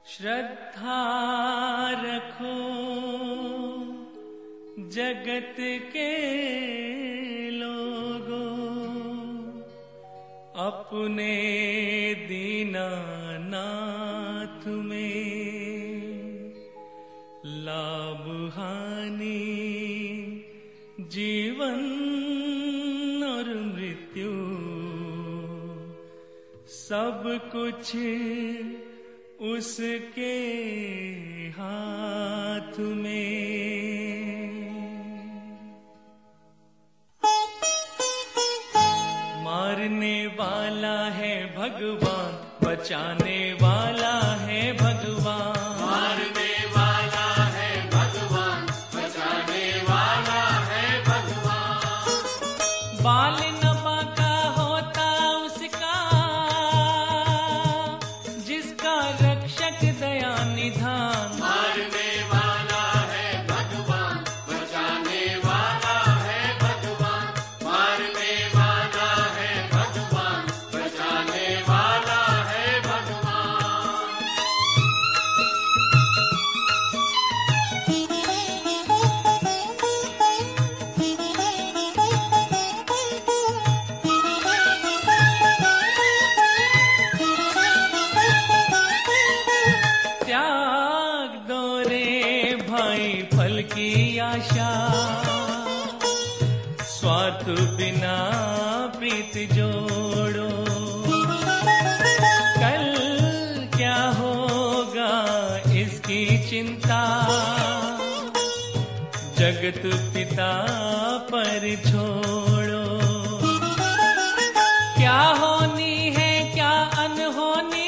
श्रद्धा रखो जगत के लोगों, अपने दीनानाथ में लाभ हानि जीवन और मृत्यु सब कुछ उसके हाथ में। मारने वाला है भगवान, बचाने वाला है भगवान। मारने वाला है भगवान, बचाने वाला है भगवान। बाल न बाका होता उसका, जिसका रक्षक दया निधान। मारने वाला है भगवान, बचाने वाला है भगवान। मारने वाला है भगवान, बचाने वाला है भगवान। त्याग दो रे भाई फल की आशा, स्वार्थ बिना प्रीत जोड़ो। कल क्या होगा इसकी चिंता, जगत पिता पर छोड़ो। क्या होनी है क्या अनहोनी,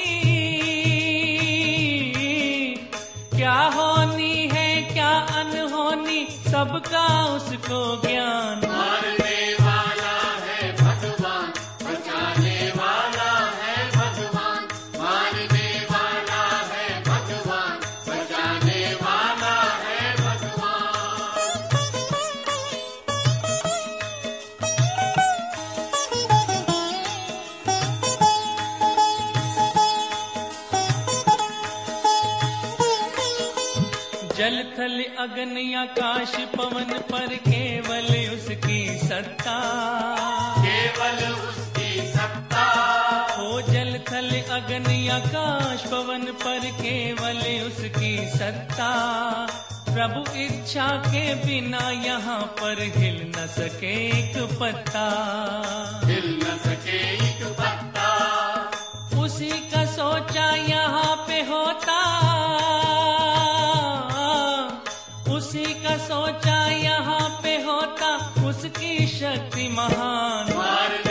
क्या होनी है क्या अनहोनी, सबका उसको ज्ञान। मारने वाला है भगवान, बचाने वाला है भगवान। मारने वाला है भगवान, बचाने वाला है भगवान। जल थल अग्नि आकाश पवन पर केवल उसकी सत्ता। केवल उसकी सत्ता। ओ जल थल अग्नि आकाश पवन पर केवल उसकी सत्ता। प्रभु इच्छा के बिना यहाँ पर हिल न सके एक पत्ता। हिल न सके एक पत्ता। उसी का सोचा यहाँ पे होता, उसी का सोचा यहाँ पे होता, उसकी शक्ति महान।